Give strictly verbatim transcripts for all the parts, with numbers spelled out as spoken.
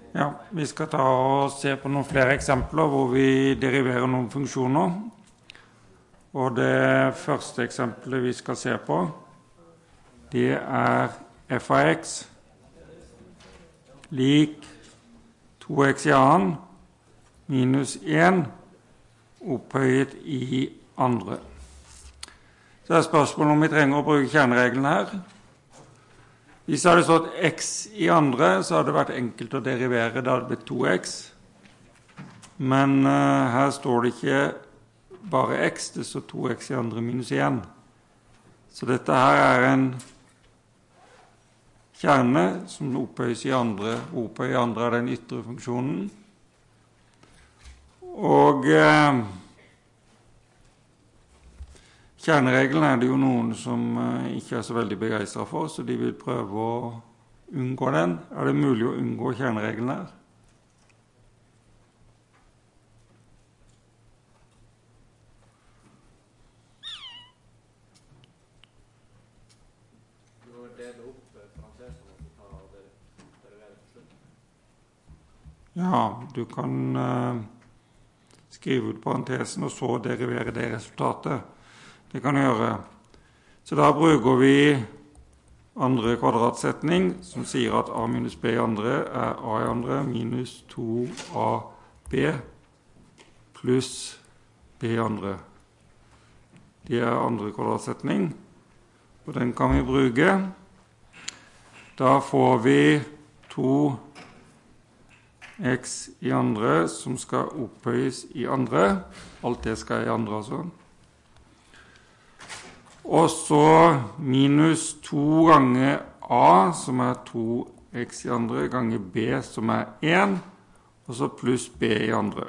Ja, vi skal ta og se på noen flere eksempler hvor vi deriverer noen funksjoner. Og det første eksempelet vi skal se på, det er f av x lik to x i annen minus en opphøyet i andre. Så er spørsmålet om vi trenger å bruke kjerneregelen her. Hvis det hadde stått x i andre, så hadde det vært enkelt å derivere, det hadde blitt to x. Men uh, her står det ikke bare x, det står to x i andre minus en. Så dette her er en kjerne som opphøyes i andre. Opphøyet i andre er den ytre funksjonen. Og uh, kjerneregelen er det jo noen som uh, ikke er så veldig begeistret for, så de vil prøve å unngå den. Er det mulig å unngå kjerneregelen her? Ja, du kan uh, skrive ut parentesen og så derivere det resultatet. Det kan du gjøre. Så da bruker vi andre kvadratsetning, som sier at a minus b i andre er a i andre minus to a b pluss b i andre. Det er andre kvadratsetning, og den kan vi bruke. Da får vi to x i andre som skal opphøyes i andre. Alt det skal i andre altså. Og så minus to ganger a, som er to x i andre, ganger b, som er en, og så pluss b i andre.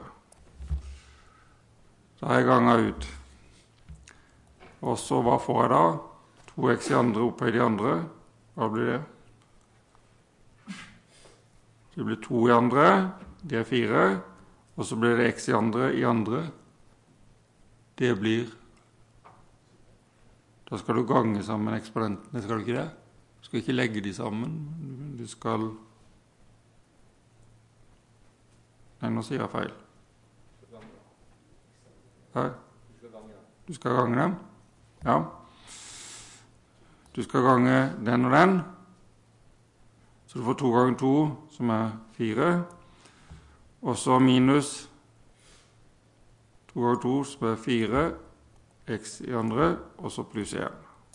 Da har jeg ganget ut. Og så hva får jeg da? to x i andre opphøyd i andre. Hva blir det? Det blir to i andre, det er fire, og så blir det x i andre i andre. Det blir... Da skal du gange sammen eksponentene, skal du ikke det? Du skal ikke legge de sammen. Du skal... Nei, nå sier jeg feil. Hæ? Du skal gange dem? Ja. Du skal gange den og den. Så du får to ganger to, som er fire. Og så minus to ganger to, som er fire. X i andre, og så pluss en.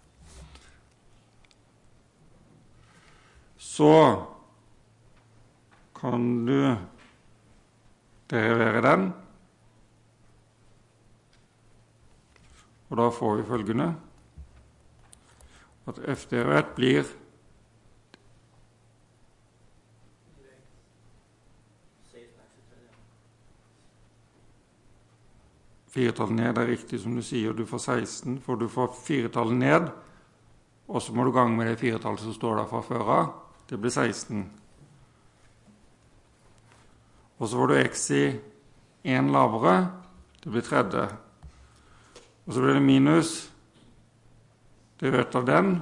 Så kan du derivere den. Og da får vi følgende. At f derivert blir firetallet ned er riktig som du sier, du får seksten, for du får firetallet ned, og så må du gange med det firetallet som står der fra før av. Det blir seksten. Og så får du x i en lavere, det blir tredje. Og så blir det minus, det vet av den.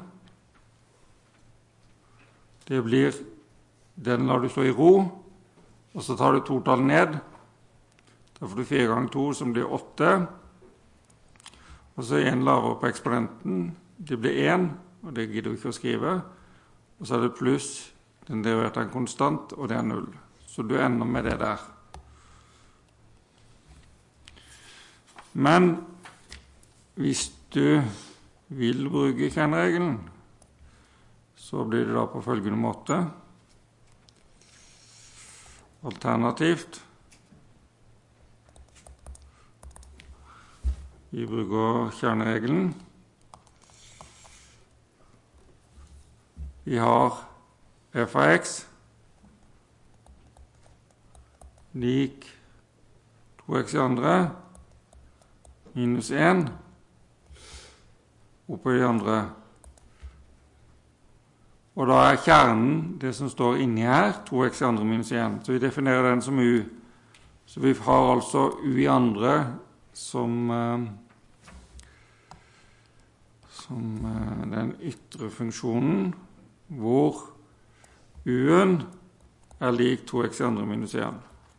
Det blir, den lar du stå i ro, og så tar du totallet ned. Da får du fire ganger to, som blir åtte. Og så en lavere på eksponenten. Det blir en, og det gidder vi ikke å skrive. Og så er det pluss, den deriverte er en konstant, og det er null. Så du ender med det der. Men hvis du vil bruke kjerneregelen, så blir det da på følgende måte. Alternativt. Vi bruker kjerneregelen. Vi har f av x lik to x i andre minus en oppe i andre. Og da er kjernen det som står inni her, to x i andre minus en. Så vi definerer den som u. Så vi har altså u i andre som... som den ytre funksjonen, hvor u-en er lik to x i andre minus en.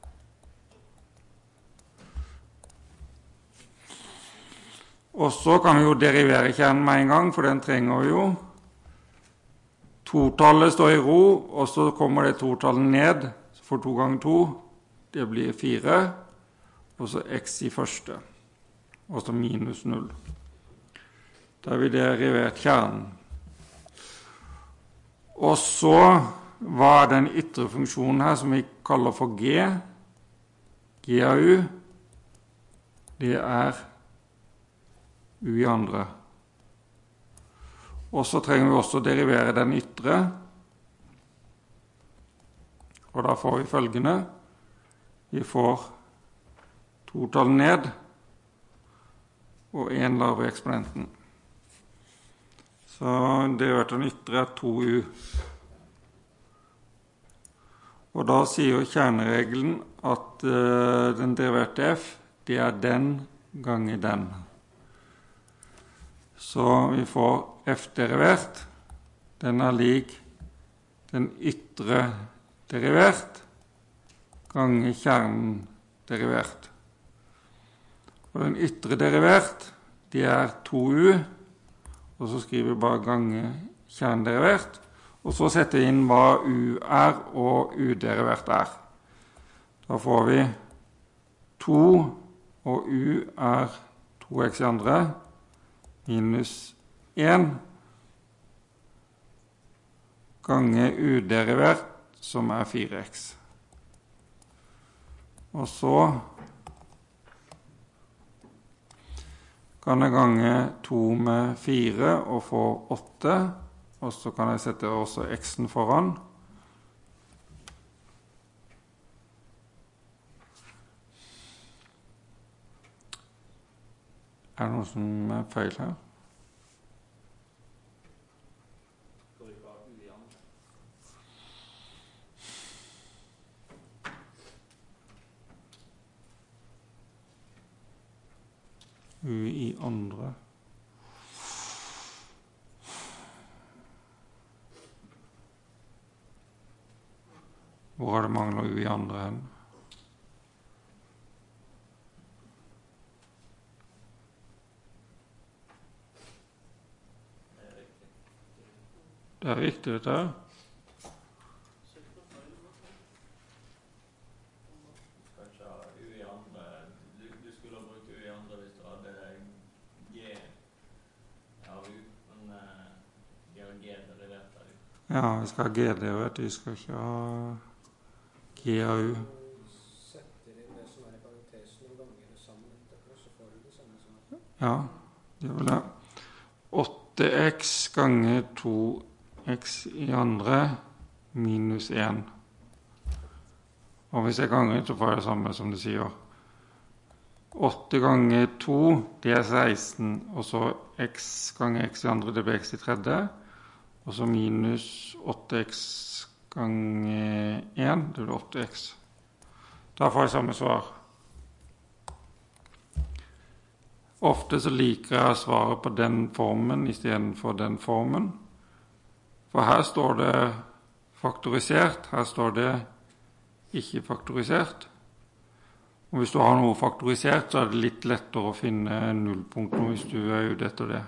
Og så kan vi jo derivere kjernen med en gang, for den trenger vi jo. Totallet står i ro, og så kommer det totallet ned, så får to ganger to, det blir fire, og så x i første, og så minus null. Da har vi derivert kjernen. Og så var den ytre funksjonen her som vi kaller for g, g av u, det er u i andre. Og så trenger vi også derivere den ytre, og da får vi følgende. Vi får totall ned, og en lavere eksponenten. Så derivert den ytre er to u. Og da sier kjerneregelen at uh, den deriverte f, det er den ganger den. Så vi får f derivert, den er lik den ytre derivert ganger kjernen derivert. Og den ytre derivert, det er to u, og så skriver vi bare ganger kjernen derivert, og så setter vi inn hva u er og u derivert er. Da får vi to, og u er to x i andre, minus en, ganger u derivert, som er fire x. Og så kan jeg gange to med fire og få åtte, og så kan jeg sette også x-en foran. Er det noe som er feil her? U i andre. Hvor er det mangler u i andre hen? Det er riktig dette her. Ja, vi skal ha g derivert, vi skal ikke ha g av u. Ja, det er vel det. åtte x ganger to x i andre minus en. Og hvis jeg ganger, så får jeg det samme som det sier. åtte ganger to, det er seksten, og så x ganger x i andre, det blir x i tredje. Og så minus åtte x ganger en, det blir åtte x. Da får jeg samme svar. Ofte så liker jeg svaret på den formen i stedet for den formen. For her står det faktorisert, her står det ikke faktorisert. Og hvis du har noe faktorisert, så er det litt lettere å finne nullpunkter hvis du er ute etter det.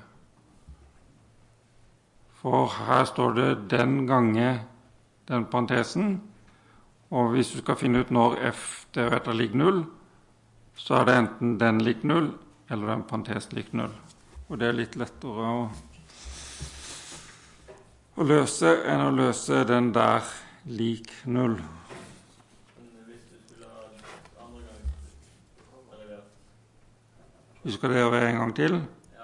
For her står det den gange den parentesen, og hvis du skal finne ut når f derivert er lik null, så er det enten den lik null, eller den parentesen lik null. Og det er litt lettere å, å løse enn å løse den der lik null. Vi skal derivere en gang til.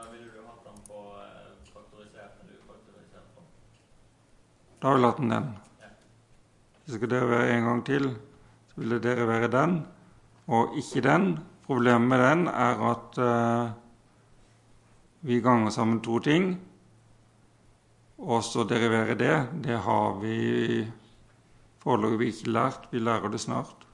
Da har vi latt den den. Hvis jeg skal derivere en gang til, så vil det derivere den, og ikke den. Problemet med den er at uh, vi ganger sammen to ting, og så derivere det. Det har vi foreløpig ikke lært, vi lærer det snart.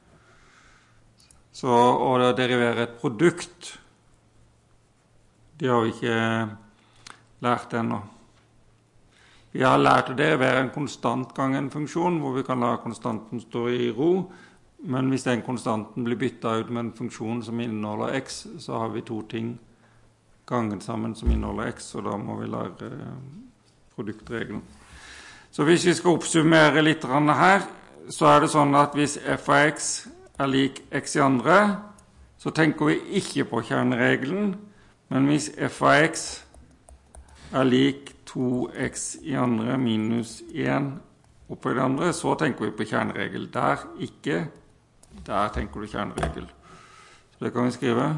Så å derivere et produkt, det har vi ikke lært ennå. Vi har lært å derivere en konstant gang en funksjon, hvor vi kan la konstanten stå i ro, men hvis den konstanten blir byttet ut med en funksjon som inneholder x, så har vi to ting ganget sammen som inneholder x, og da må vi lære produktregelen. Så hvis vi skal oppsummere litt her, så er det sånn at hvis f av x er lik x i andre, så tenker vi ikke på kjerneregelen, men hvis f av x er lik to x i andre minus en oppå det andre, så tenker vi på kjerneregel. Der ikke, der tenker du kjerneregel. Så det kan vi skrive.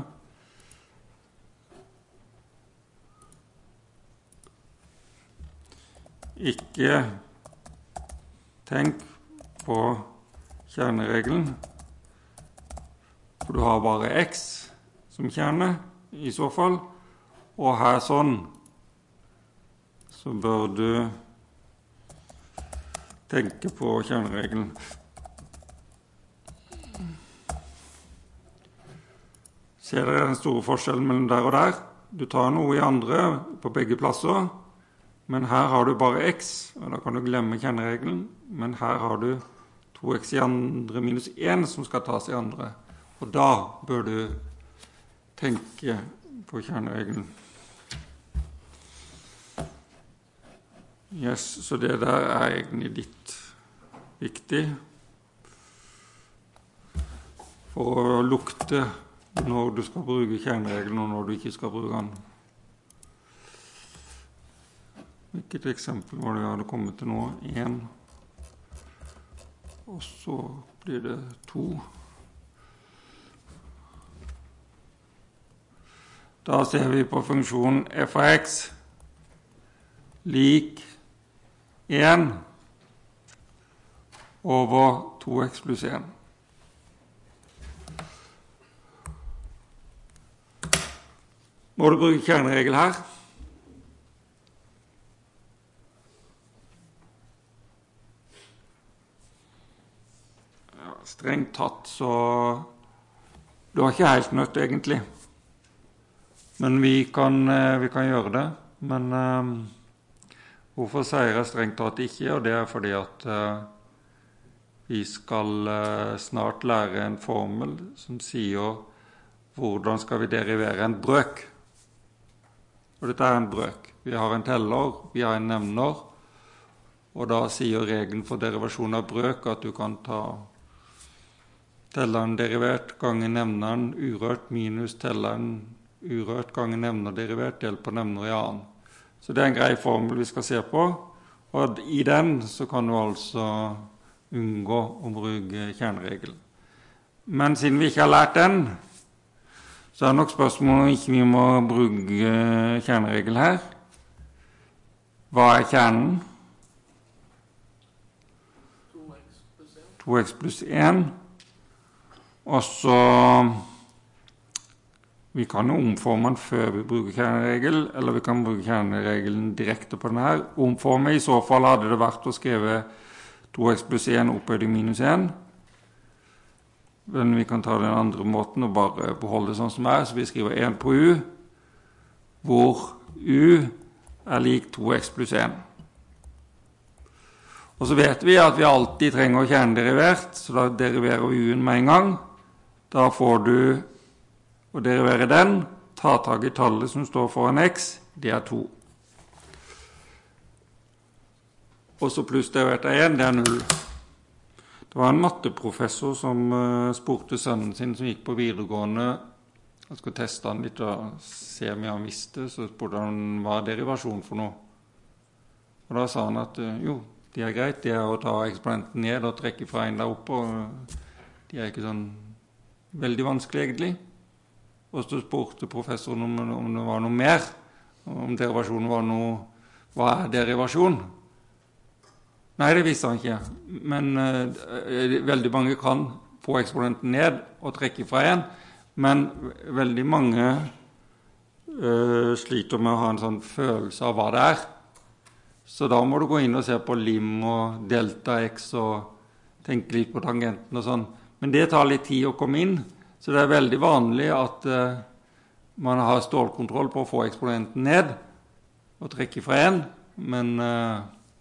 Ikke tenk på kjerneregelen, for du har bare x som kjerne i så fall, og her sånn, så bør du tenke på kjerneregelen. Ser dere den store forskjellen mellom der og der? Du tar noe i andre på begge plasser, men her har du bare x, og da kan du glemme kjerneregelen, men her har du to x i andre minus en som skal tas i andre, og da bør du tenke på kjerneregelen. Yes, så det der er egentlig litt viktig for å lukte når du skal bruke kjerneregelen og når du ikke skal bruke den. Hvilket eksempel var det jeg hadde kommet til nå? En, og så blir det to. Da ser vi på funksjonen f av x lik en over to x pluss en. Må du bruke kjerneregel her? Ja, strengt tatt så du har ikke helt nødt egentlig. Men vi kan, vi kan gjøre det. Men um, hvorfor sier jeg strengt tatt ikke? Og det er fordi at uh, vi skal uh, snart lære en formel som sier hvordan skal vi derivere en brøk. Og dette er en brøk. Vi har en teller, vi har en nevner, og da sier regelen for derivasjon av brøk at du kan ta telleren derivert ganger nevneren urørt minus telleren urørt ganger nevner derivert delt på nevner i annen. Så det er en grei formel vi skal se på, og i den så kan du altså unngå å bruke kjerneregel. Men siden vi ikke har lært den, så er det nok spørsmålet om ikke vi må bruke kjerneregel her. Hva er kjernen? to x pluss en. Og så vi kan jo omforme den før vi bruker kjerneregel, eller vi kan bruke kjerneregelen direkte på denne her. Omforme i så fall hadde det vært å skrive to x pluss en opphøyd i minus en. Men vi kan ta den andre måten og bare beholde det sånn som er, så vi skriver en på u, hvor u er lik to x pluss en. Og så vet vi at vi alltid trenger kjernederivert, så da deriverer vi u-en med en gang. Da får du å derivere den, ta tak i tallet som står foran x, det er to. Og så pluss derivert av en, det er null. Det var en matteprofessor som uh, spurte sønnen sin som gikk på videregående. Han skulle teste han litt og se om han visste, så spurte han hva er derivasjon for noe. Og da sa han at uh, jo, det er greit, det er å ta eksponenten ned og trekke fra en der oppe, og de er ikke sånn veldig vanskelig egentlig. Og så spurte professoren om, om det var noe mer, om derivasjonen var noe, hva er derivasjon? Nei, det visste han ikke, men uh, veldig mange kan få eksponenten ned og trekke fra en, men veldig mange uh, sliter med å ha en sånn følelse av hva det er. Så da må du gå inn og se på lim og delta x og tenke litt på tangenten og sånn. Men det tar litt tid å komme inn, så det er veldig vanlig at uh, man har stålkontroll på å få eksponenten ned og trekke fra en, men uh,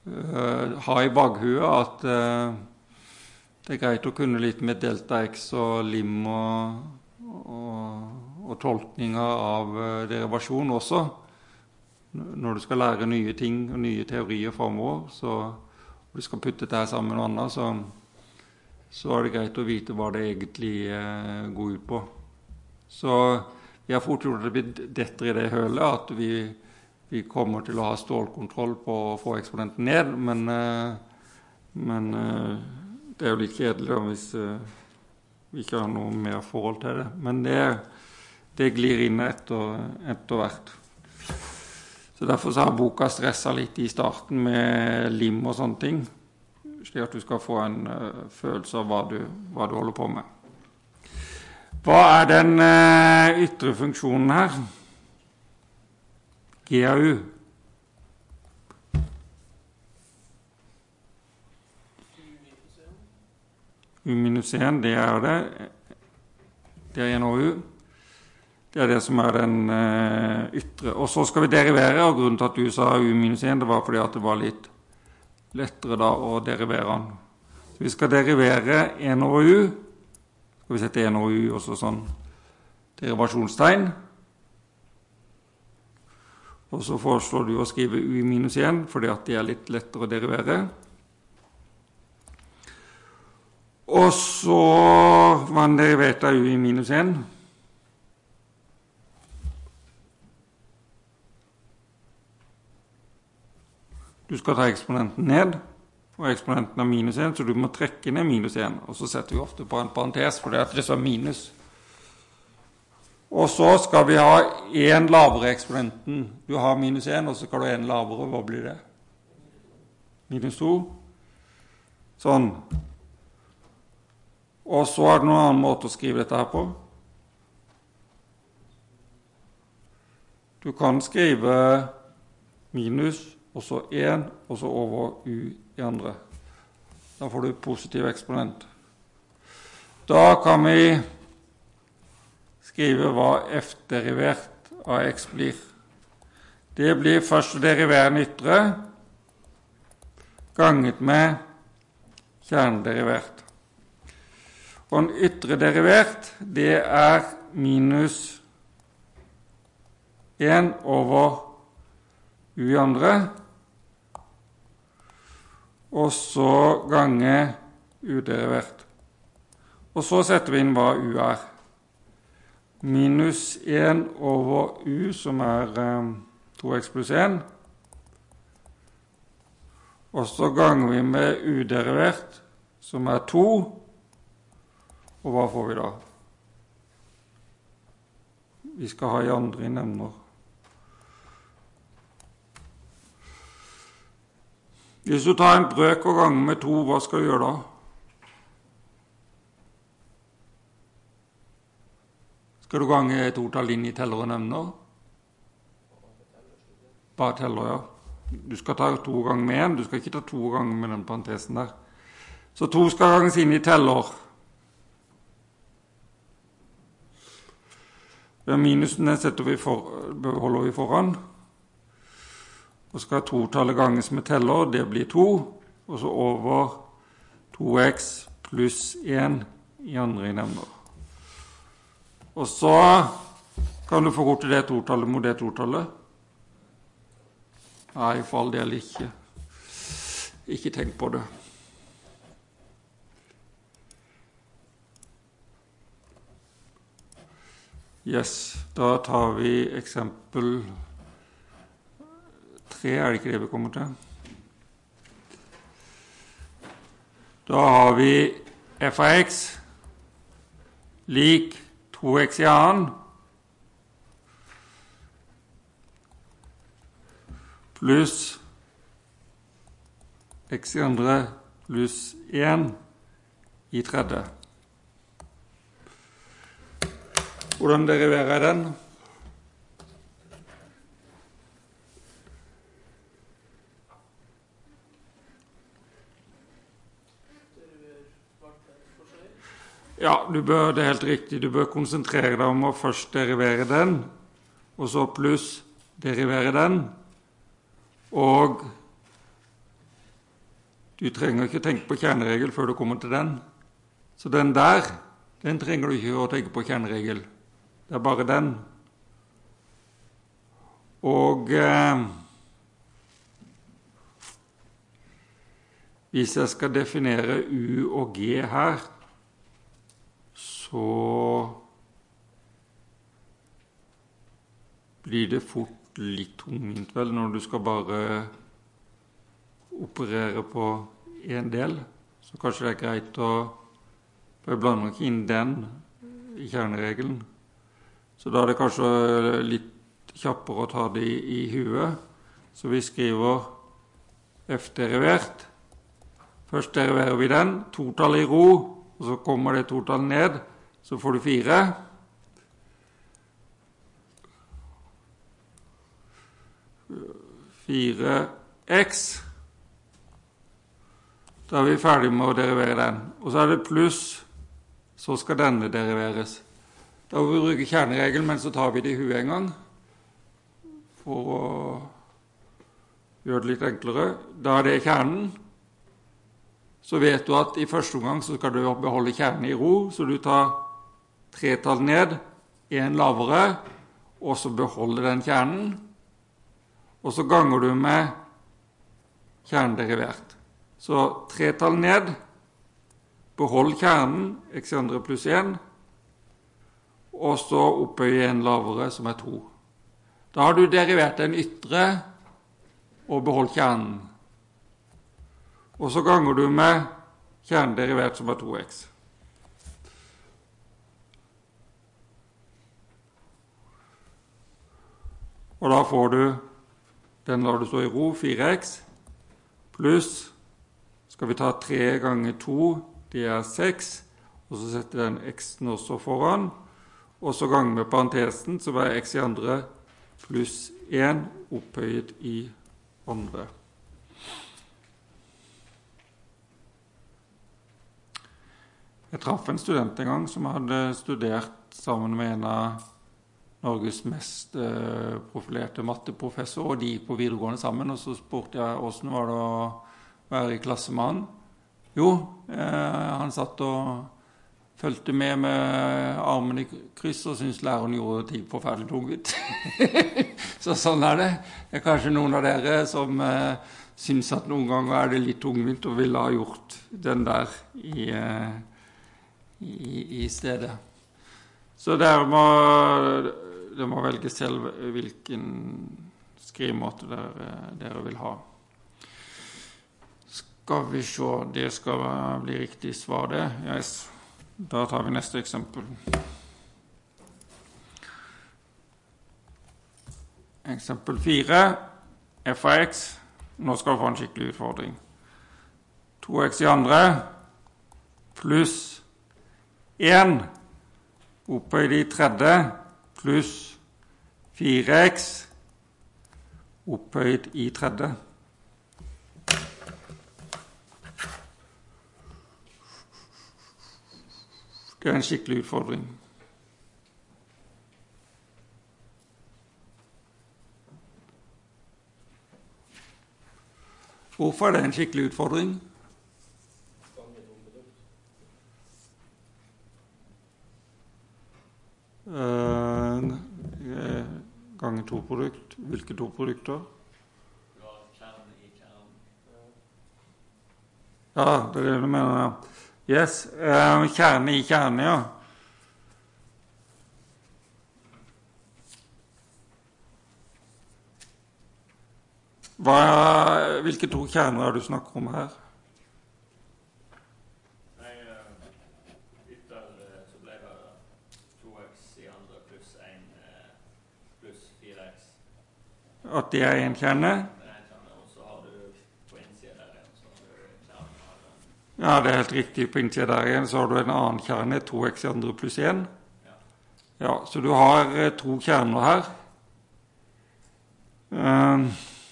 uh, ha i baghuet at uh, det er greit å kunne litt med delta X og lim og, og, og tolkninger av uh, derivasjon også. Når du skal lære nye ting og nye teorier fremover, så og du skal putte det her sammen med noe annet, så, så er det greit å vite hva det egentlig uh, går ut på. Så vi har fort gjort det litt detter i det hølet, at vi, vi kommer til å ha stålkontroll på å få eksponenten ned, men, men det er jo litt kjedelig da, hvis vi ikke har noe mer forhold til det. Men det, det glir inn etter, etter hvert. Så derfor så har boka stresset litt i starten med lim og sånne ting, slik at du skal få en uh, følelse av hva du, hva du holder på med. Hva er den uh, ytre funksjonen her? G A U. U minus en, det er det. Det er en og U. Det er det som er den uh, ytre. Og så skal vi derivere, og grunnen til at du sa U minus en, det var fordi at det var litt lettere da å derivere den. Så vi skal derivere en over U. Skal vi sette en og U og så sånn derivasjonstegn. Og så foreslår du å skrive U minus en, fordi at det er litt lettere å derivere. Og så man derivert av U minus en. Du skal ta eksponenten ned. Og eksponenten er minus en, så du må trekke ned minus en. Og så setter vi ofte på en parentes, for det er det som er minus. Og så skal vi ha en lavere eksponenten. Du har minus en, og så skal du ha en lavere. Hva blir det? Minus to. Sånn. Og så er det noen annen måte å skrive dette her på. Du kan skrive minus, og så en, og så over U i andre. Da får du positiv eksponent. Da kan vi skrive hva f-derivert av x blir. Det blir først å derivere den ytre, ganget med kjernederivert. Og en ytre derivert, det er minus en over U i andre, og så gange U-derivert. Og så setter vi inn hva U er. Minus en over U, som er um, to x pluss en. Og så ganger vi med U-derivert, som er to. Og hva får vi da? Vi skal ha i andre i nemner. Hvis du tar en brøk og ganger med to, hva skal du gjøre da? Skal du gange to tall inn i teller og nevner? Bare teller, ja. Du skal ta to ganger med en, du skal ikke ta to ganger med den parentesen der. Så to skal ganges inn i teller. Minusene setter vi for, beholder vi foran. Og skal to-tallet ganges med teller, det blir to, og så over to x pluss en i andre i nevner. Og så kan du få gå til det to-tallet mot det to-tallet. Nei, for all del ikke. Ikke tenk på det. Yes, da tar vi eksempel tre, er det ikke det vi kommer til? Da har vi f av x lik to x i annen pluss x i andre pluss en i tredje. Hvordan deriverer jeg den? Ja, du bør, det er helt riktig. Du bør konsentrere deg om å først derivere den, og så pluss derivere den, og Du trenger ikke tenke på kjerneregel før du kommer til den. Så den der, den trenger du ikke å tenke på kjerneregel. Det er bare den. Og eh, hvis jeg skal definere U og G her, så blir det fort litt tungvint vel når du skal bare operere på en del. Så kanskje det er greit å jeg blander ikke inn den i kjerneregelen. Så da er det kanskje litt kjappere å ta det i, i huet. Så vi skriver F-derivert. Først deriverer vi den, totall i ro, og så kommer det totall ned, så får du fire. fire x. Da er vi ferdig med å derivere den. Og så er det pluss, så skal denne deriveres. Da må vi bruke kjerneregelen, men så tar vi det i huet en gang, for å gjøre det litt enklere. Da er det kjernen. Så vet du at i første omgang så skal du beholde kjernen i ro, så du tar tre tall ned, en lavere, og så beholder den kjernen. Og så ganger du med kjernederivert. Så tre tall ned, behold kjernen, x i andre pluss en, og så opphøye en lavere som er to. Da har du derivert en ytre og beholdt kjernen. Og så ganger du med kjernederivert som er to x. Og da får du, den lar du stå i ro, fire x, pluss, skal vi ta tre ganger to, det er seks, og så setter den x-en også foran, og så ganger med parentesen, så er x i andre pluss en opphøyet i andre. Jeg traff en student en gang som hadde studert sammen med en av Norges mest eh, profilerte matteprofessor, og de gikk på videregående sammen, og så spurte jeg hvordan var det å være i klasse med han. Jo, eh, han satt og følte med med armen i kryss, og syntes læreren gjorde ting forferdelig tungvint. Så sånn er det. Det er kanskje noen av dere som eh, synes at noen ganger er det litt tungvint, og ville ha gjort den der i, eh, i, i stedet. Så der må dere må velge selv hvilken skrivemåte dere, dere vil ha. Skal vi se, det skal bli riktig svar det. Yes. Da tar vi neste eksempel. Eksempel fire, f av x. Nå skal vi få en skikkelig utfordring. to x i andre, pluss en, opphøyd i tredje, pluss fire x, opphøyd i tredje. Det er en skikkelig utfordring. Hvorfor er det en skikkelig utfordring? Uh, ganger to produkt. Hvilke to produkter? Ja, det er det du mener, ja. Yes, uh, kjerne i kjerne, ja. Hva, hvilke to kjerner er du snakker om her? Nei, ytter så ble det to x i andre pluss en pluss fire x. At det er en kjerne? Ja, det er helt riktig. På innsiden der igjen så har du en annen kjerne, to x i andre pluss en. Ja. Ja, så du har to kjerner her. Um,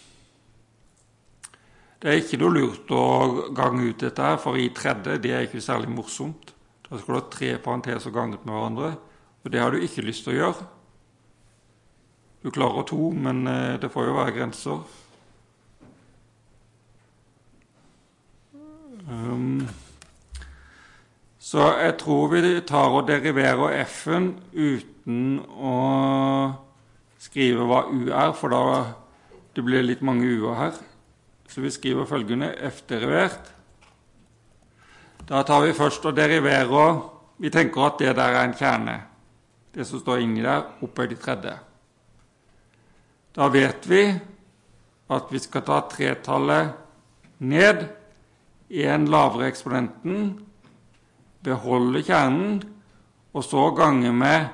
det er ikke noe lurt å gange ut dette her, for i tredje, det er ikke særlig morsomt. Da skal du ha tre parenteser ganget med hverandre, og det har du ikke lyst til å gjøre. Du klarer to, men det får jo være grenser. Um, så jeg tror vi tar og deriverer f-en uten å skrive hva u er, for da det blir litt mange u-er her. Så vi skriver følgende f-derivert. Da tar vi først og deriverer, vi tenker at det der er en kjerne. Det som står inni der, opphøyd i tredje. Da vet vi at vi skal ta tretallet ned, en lavere eksponenten, beholde kjernen, og så gange med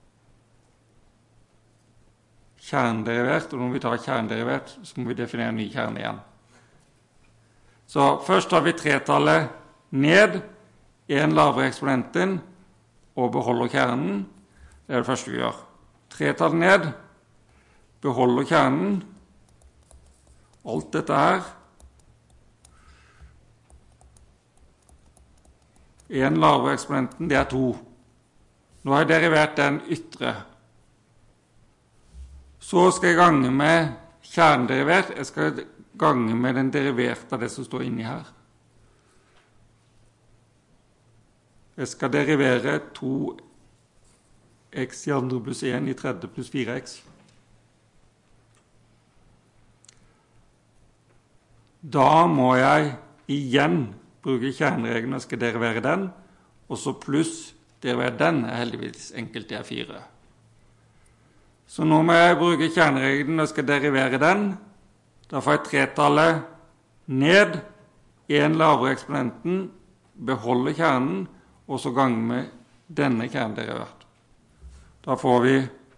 kjernederivert, og når vi tar kjernederivert, så må vi definere ny kjerne igjen. Så først tar vi tretallet ned, en lavere eksponenten, og beholder kjernen. Det er det første vi gjør. Tretallet ned, beholder kjernen. Alt dette her. En lavere eksponenten, det er to. Nå har jeg derivert den ytre. Så skal jeg gange med kjernederivert. Jeg skal gange med den deriverte av det som står inni her. Jeg skal derivere to x i andre pluss en i tredje pluss fire x. Da må jeg igjen bruke kjerneregelen og skal derivere den, og så pluss derivere den er heldigvis enkelt, det er fire. Så nå må jeg bruke kjerneregelen og skal derivere den. Da får jeg tretallet ned, en lavere eksponenten, beholde kjernen, og så gange med denne kjernederivert. Da får vi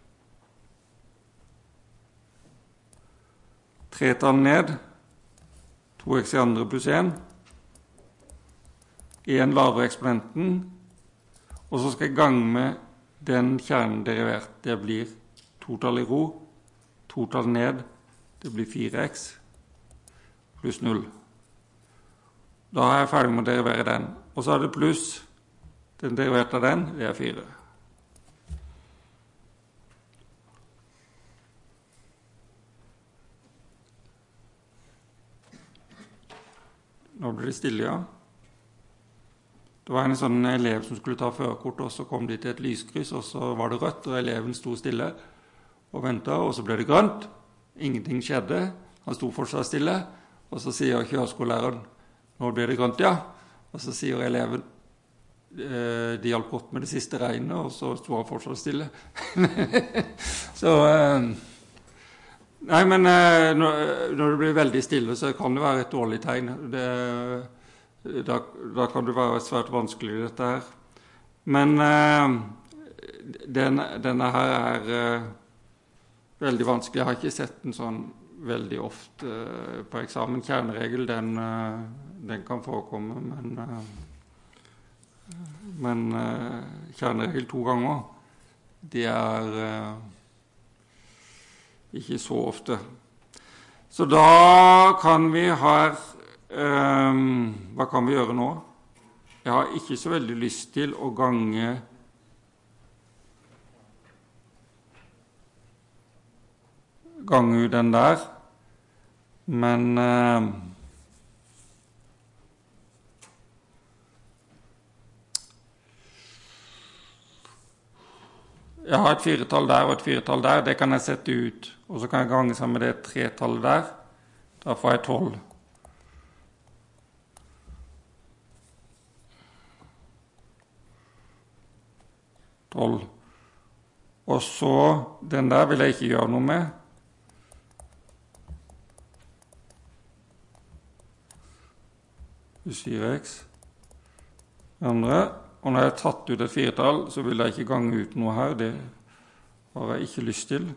tretallet ned, to x i andre pluss en, en lavere eksponenten, og så skal jeg gange med den kjernen derivert. Det blir totall i ro, totall ned, det blir fire x, pluss null. Da er jeg ferdig med å derivere den. Og så er det pluss, den deriverte av den, det er fire. Nå blir det stille, ja. Det var en sånn elev som skulle ta førerkort, og så kom de til et lyskryss, og så var det rødt, og eleven sto stille og ventet, og så ble det grønt. Ingenting skjedde. Han sto fortsatt stille, og så sier kjøreskolelæreren, nå blir det grønt, ja. Og så sier eleven, de hjalp godt med det siste regnet, og så sto han fortsatt stille. så... Nei, men når det blir veldig stille, så kan det være et dårlig tegn. Det, da, da kan det være svært vanskelig, dette her. Men den, denne her er uh, veldig vanskelig. Jeg har ikke sett den sånn veldig ofte uh, på eksamen. Kjerneregel, den, uh, den kan forekomme, men, uh, men uh, kjerneregel to ganger, det er... Uh, Ikke så ofte. Så da kan vi her, um, hva kan vi gjøre nå? Jeg har ikke så veldig lyst til å gange gange ut den der, men um, jeg har et firetall der og et firetall der, det kan jeg sette ut, og så kan jeg gange sammen med det tretallet der, da får jeg tolv. tolv. Og så, den der vil jeg ikke gjøre noe med. Pluss fire x. Andre. Og når jeg har tatt ut et firetall, så vil jeg ikke gange ut noe her. Det har jeg ikke lyst til.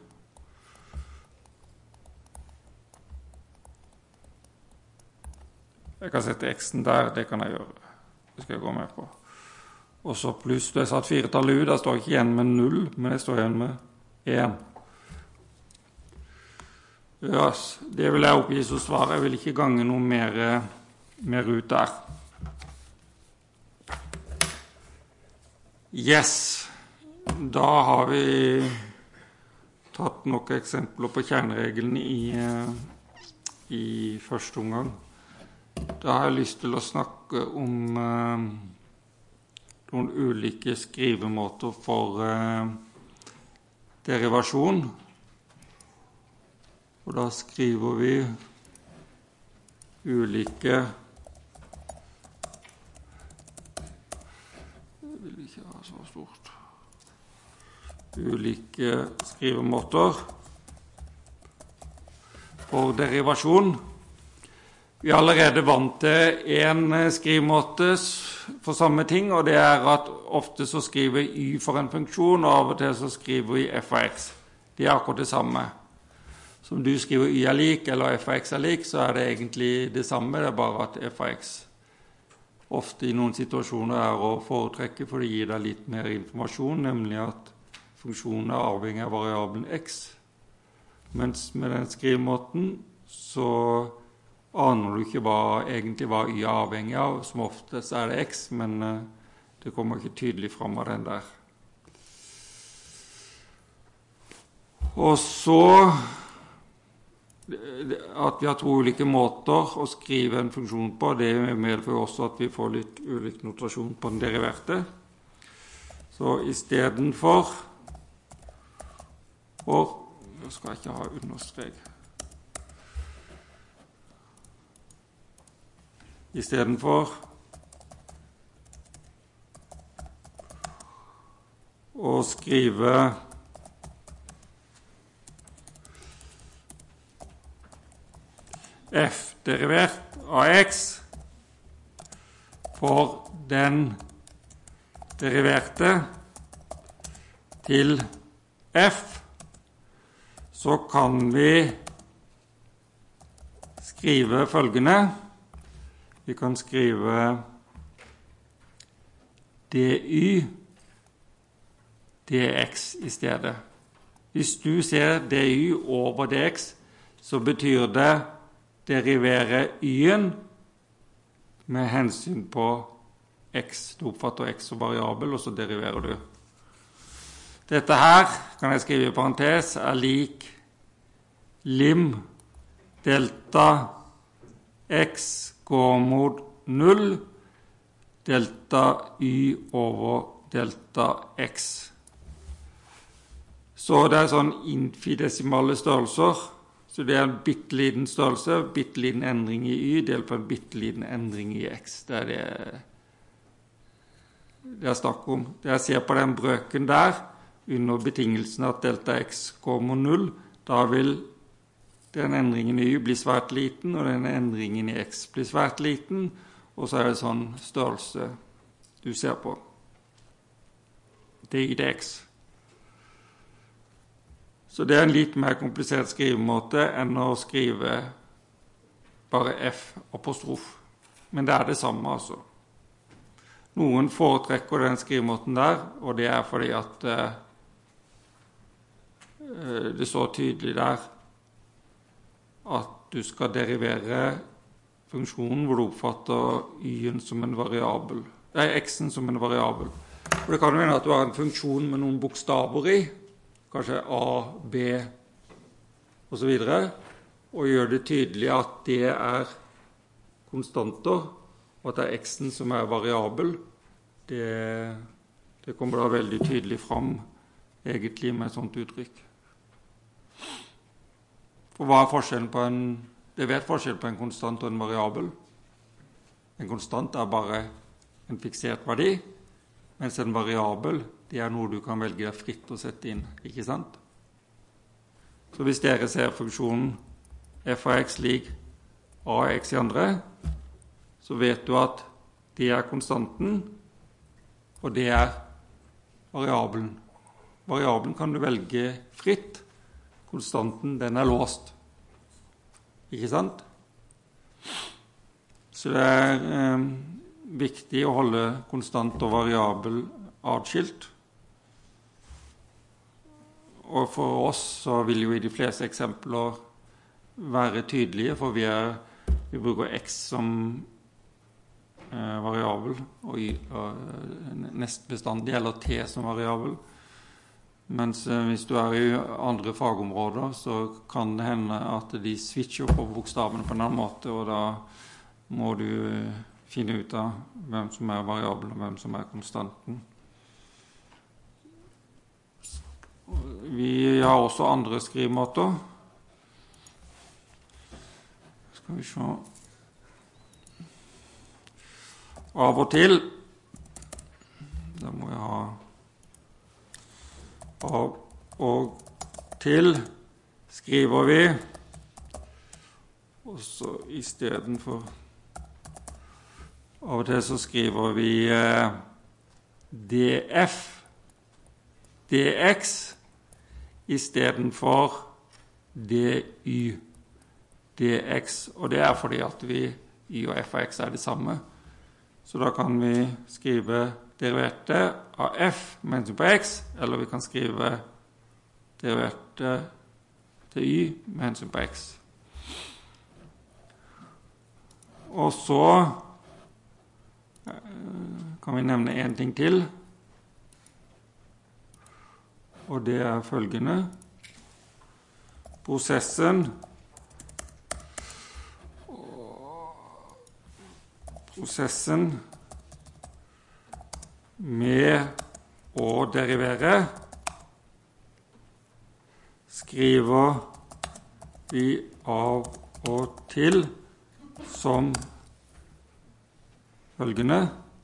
Jeg kan sette x-en der, det kan jeg gjøre. Det skal jeg gå med på. Og så pluss, da jeg satt firetallet ut, da står jeg ikke igjen med null, men jeg står igjen med én. Yes, det vil jeg oppgi som svar. Jeg vil ikke gange noe mer, mer ut der. Yes, da har vi tatt noen eksempler på kjerneregelen i, i første omgang. Da har jeg lyst til å snakke om eh, noen ulike skrivemåter for eh, derivasjon. Og da skriver vi ulike Jeg vil ikke ha så stort. Ulike skrivemåter for derivasjon. Vi er allerede vant til en skrivemåte for samme ting, og det er at ofte så skriver y for en funksjon, og av og til så skriver vi f av x. De er akkurat det samme. Som du skriver y er lik, eller f av x er lik, så er det egentlig det samme, det er bare at f av x ofte i noen situasjoner er å foretrekke, for det gir deg litt mer informasjon, nemlig at funksjonen er avhengig av variabelen x. Mens med den skrivemåten så aner du ikke hva, egentlig hva y er avhengig av. Som oftest er det x, men det kommer ikke tydelig fram av den der. Og så at vi har to ulike måter å skrive en funksjon på, det medfører også at vi får litt ulik notasjon på den deriverte. Så i stedet for, og nå skal jeg ikke ha understrek, i stedet for å skrive f derivert av x for den deriverte til f, så kan vi skrive følgende. Vi kan skrive dy dx i stedet. Hvis du ser dy over dx, så betyr det derivere y-en med hensyn på x. Du oppfatter x som variabel, og så deriverer du. Dette her, kan jeg skrive i parentes, er lik lim delta x går mot null, delta y over delta x. Så det er sånn infidesimale størrelser. Så det er en bitteliten størrelse, bitteliten endring i y, delt på en bitteliten endring i x. Det er det det er snakk om. Det jeg ser på den brøken der, under betingelsen at delta x går mot null, da vil den endringen i y bli svært liten, og den endringen i x blir svært liten, og så er det sånn størrelse du ser på. Dy dx. Så det er en litt mer komplisert skrivemåte enn å skrive bare f apostrof. Men det er det samme, altså. Noen foretrekker den skrivemåten der, og det er fordi at uh, det står tydelig der at du skal derivere funksjonen hvor du oppfatter y-en som en variabel, nei, x-en som en variabel. Og det kan jo hende at du har en funksjon med noen bokstaver i, kanskje A, B og så videre, og gjør det tydelig at det er konstanter, og at det er x-en som er variabel. Det, det kommer da veldig tydelig fram egentlig med et sånt uttrykk. For hva er forskjellen på en, det vet forskjell på en konstant og en variabel. En konstant er bare en fiksert verdi, mens en variabel, det er noe du kan velge deg fritt å sette inn, ikke sant? Så hvis dere ser funksjonen f av x lik a av x i andre, så vet du at det er konstanten, og det er variabelen. Variabelen kan du velge fritt, konstanten den er låst. Ikke sant? Så det er eh, viktig å holde konstant og variabel atskilt. Og for oss så vil jo i de fleste eksempler være tydelige, for vi, er, vi bruker x som eh, variabel, og, y, og nest bestandig, eller t som variabel. Mens eh, hvis du er i andre fagområder, så kan det hende at de switcher på bokstavene på en annen måte, og da må du finne ut av hvem som er variabelen og hvem som er konstanten. Vi har også andre skrivemåter. Skal vi se. Av og til, da må jeg ha av og til skriver vi, og så i stedet for av og til så skriver vi eh, df, dx, i stedet for dy, dx, og det er fordi at vi, y og f og x er det samme. Så da kan vi skrive deriverte av f med hensyn på x, eller vi kan skrive deriverte til y med hensyn på x. Og så kan vi nevne en ting til, og det er følgende. Prosessen prosessen med å derivere skriver vi av og til som følgende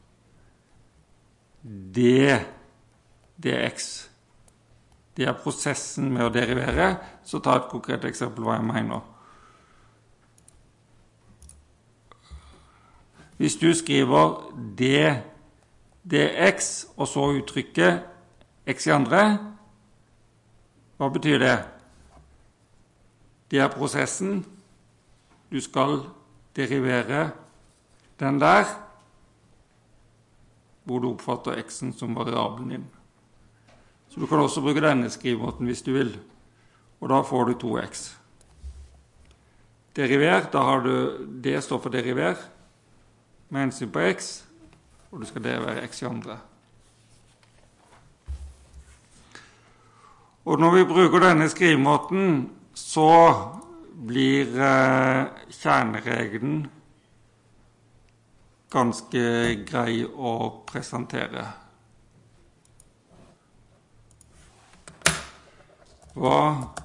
d, dx. Det er prosessen med å derivere, så ta et konkret eksempel hva jeg mener. Hvis du skriver d, dx, og så uttrykker x i andre, hva betyr det? Det er prosessen. Du skal derivere den der, hvor du oppfatter x'en som variabelen din. Så du kan også bruke denne skrivemåten hvis du vil, og da får du to x. Deriver, da har du, det står for deriver, med hensyn på x, og du skal derivere x i andre. Og når vi bruker denne skrivemåten, så blir eh, kjerneregelen ganske grei å presentere. Hva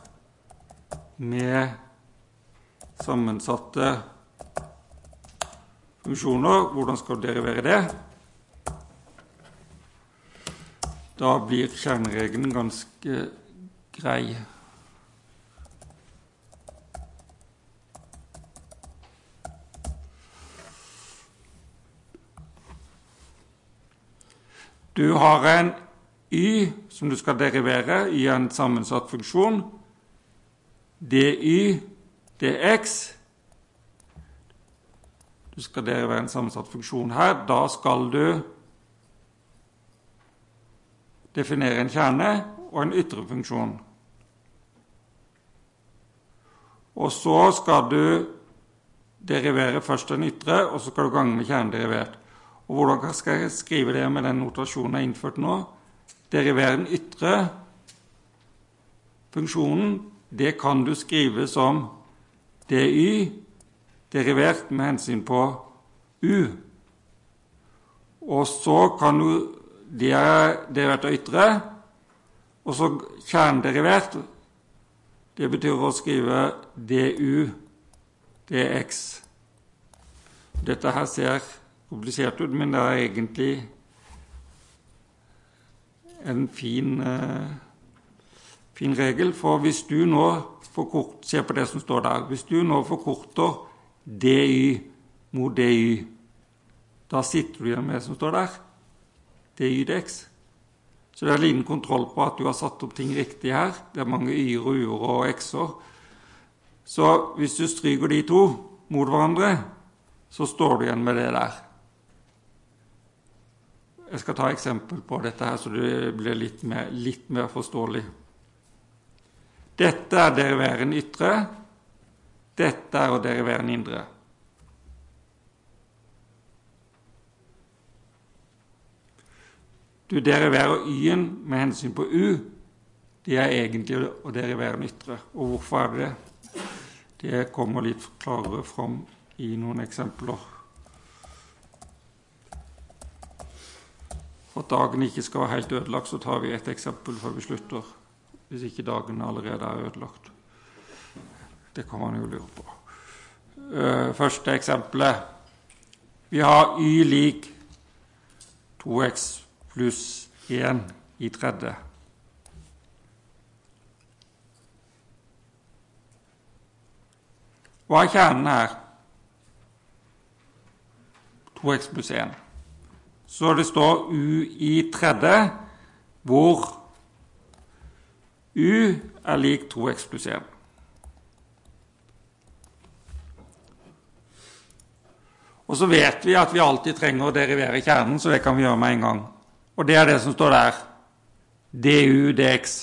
med sammensatte funksjoner, hvordan skal du derivere det? Da blir kjerneregelen ganske grei. Du har en y som du skal derivere i en sammensatt funksjon. dy, dx. Du skal derivere en sammensatt funksjon her. Da skal du definere en kjerne og en ytre funksjon. Og så skal du derivere først den ytre, og så skal du gange med kjernederivert. Og hvordan skal jeg skrive det med den notasjonen jeg har innført nå? Derivere den ytre funksjonen, det kan du skrive som dy, derivert med hensyn på u. Og så kan du, det er derivert av ytre, og så kjernederivert, det betyr å skrive du, dx. Dette her ser komplisert ut, men det er egentlig en fin, uh, fin regel, for hvis du nå forkort, se på det som står der, hvis du nå forkorter dy mot dy, da sitter du igjen med det som står der, dy dx. Så det er liten kontroll på at du har satt opp ting riktig her. Det er mange y-er og u-er og x-er. Så hvis du stryker de to mot hverandre, så står du igjen med det der. Jeg skal ta et eksempel på dette her, så det blir litt mer, litt mer forståelig. Dette er derivere en ytre. Dette er å derivere en indre. Du deriverer y-en med hensyn på u. Det er egentlig å derivere en ytre. Og hvorfor er det det? Det kommer litt klarere fram i noen eksempler. For at dagen ikke skal være helt ødelagt, så tar vi et eksempel før vi slutter, hvis ikke dagen allerede er ødelagt. Det kan man jo lure på. Første eksempelet. Vi har y lik to x pluss en i tredje. Hva er kjernen her? to x pluss en. Så det står u i tredje, hvor u er lik to x pluss en. Og så vet vi at vi alltid trenger å derivere kjernen, så det kan vi gjøre med en gang. Og det er det som står der. du dx.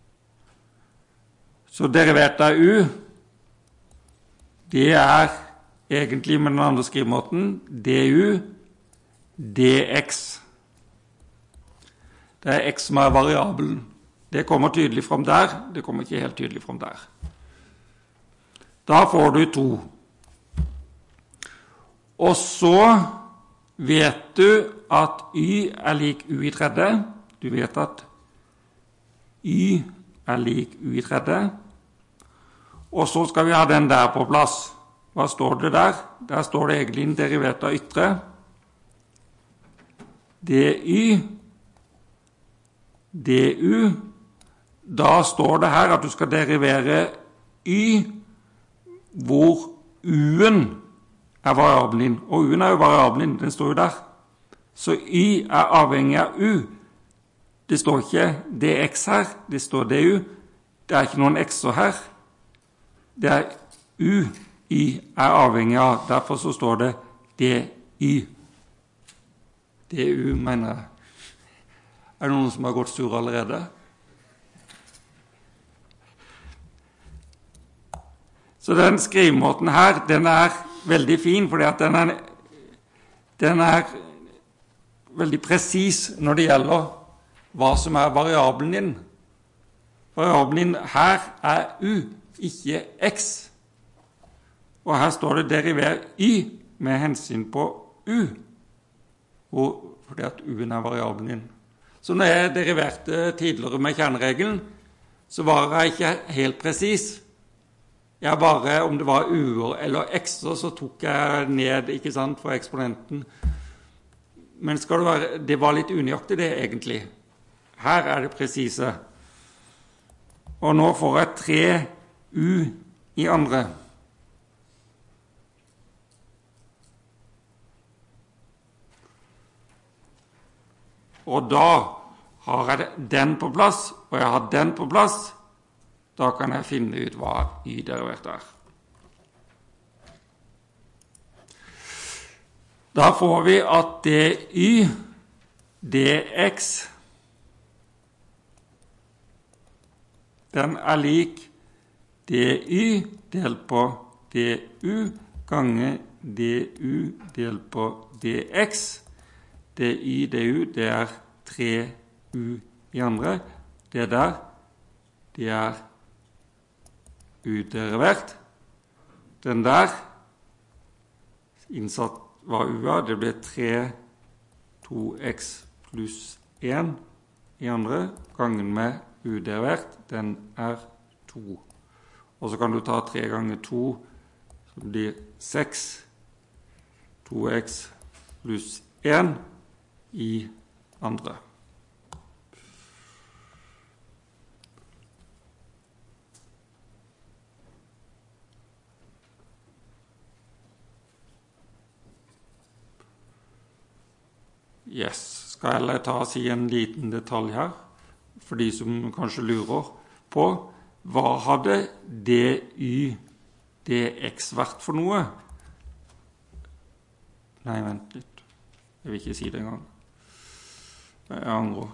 Så derivert av u, det er egentlig med den andre skrivemåten du dx. Det er x som er variabelen. Det kommer tydelig frem der, det kommer ikke helt tydelig frem der. Da får du to. Og så vet du at y er lik u i tredje. Du vet at y er lik u i tredje. Og så skal vi ha den der på plass. Hva står det der? Der står det egentlig en derivert av ytre. dy, du. Da står det her at du skal derivere y, hvor u-en er variabelen din. Og u-en er jo variabelen din, den står jo der. Så y er avhengig av u. Det står ikke dx her, det står du. Det er ikke noen x-er her. Det er u y er avhengig av, derfor så står det dy. Du, mener jeg. Er det noen som har gått sur allerede? Så den skrivemåten her, den er veldig fin, fordi at den er, den er veldig presis når det gjelder hva som er variabelen din. Variabelen din her er u, ikke x. Og her står det deriver y med hensyn på u, og fordi at u-en er variabelen din. Så når jeg deriverte tidligere med kjerneregelen, så var jeg ikke helt presis. Jeg bare, om det var u-er eller x-er, så tok jeg ned, ikke sant, for eksponenten. Men skal det være, det var litt unøyaktig det egentlig. Her er det presise. Og nå får jeg tre u i andre. Og da har jeg den på plass, og jeg har den på plass. Da kan jeg finne ut hva y derivert er. Da får vi at dy dx, den er lik dy delt på du ganger du delt på dx. dy du, det er tre u i andre. Det der, det er uderivert. Den der, innsatt var u-a, det ble tre to x pluss en i andre, gangen med uderivert, den er to. Og så kan du ta tre ganger to, så det blir seks, to x pluss en i andre. Yes, skal jeg ta og si en liten detalj her, for de som kanskje lurer på, hva hadde dy dx vært for noe? Nei, vent litt. Jeg vil ikke si det engang. Jeg angrer.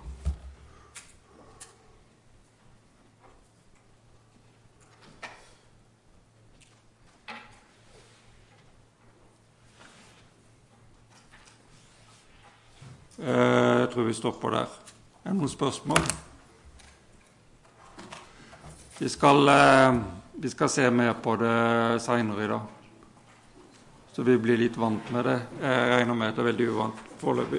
Jeg tror vi stopper der. Er det noen spørsmål? Vi skal, vi skal se mer på det senere i dag. Så vi blir litt vant med det. Jeg regner med at det er veldig uvant foreløpig.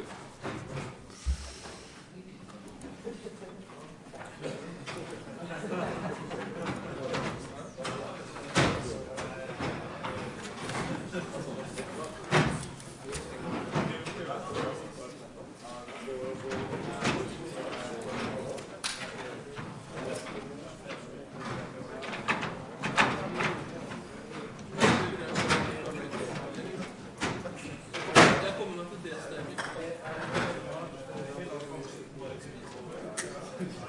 Det